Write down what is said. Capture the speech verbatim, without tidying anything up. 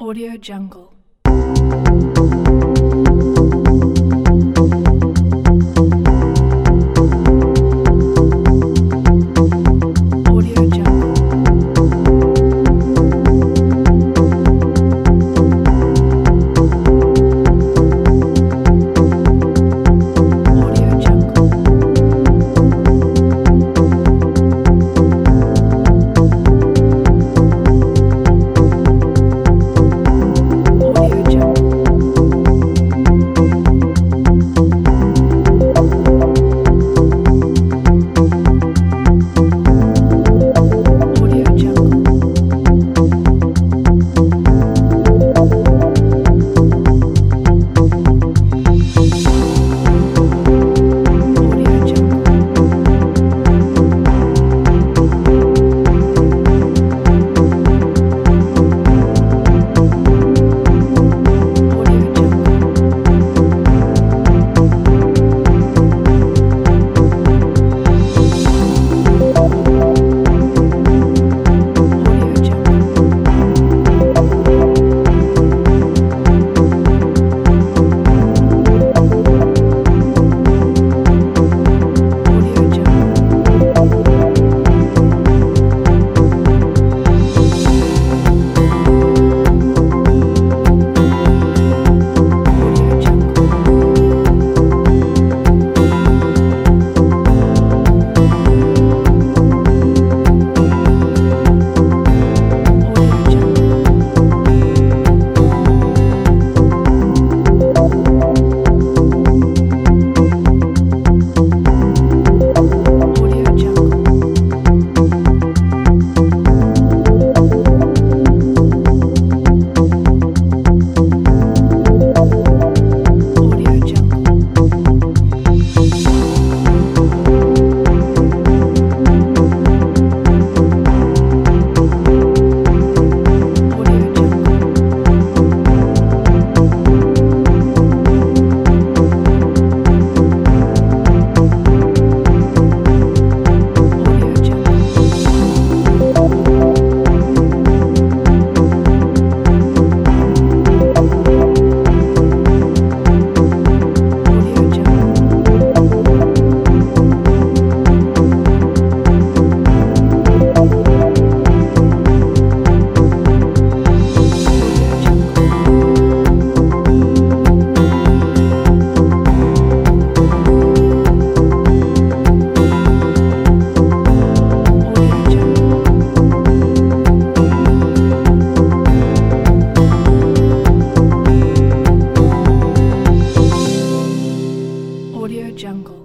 Audio Jungle. Audio Jungle. Audio Jungle. Audio Jungle. Audio Jungle. Audio Jungle. Audio Jungle. Audio Jungle. Audio Jungle. Audio Jungle. Audio Jungle. Audio Jungle. Audio Jungle. Audio Jungle. Audio Jungle. Audio Jungle. Audio Jungle. Audio Jungle. Audio Jungle.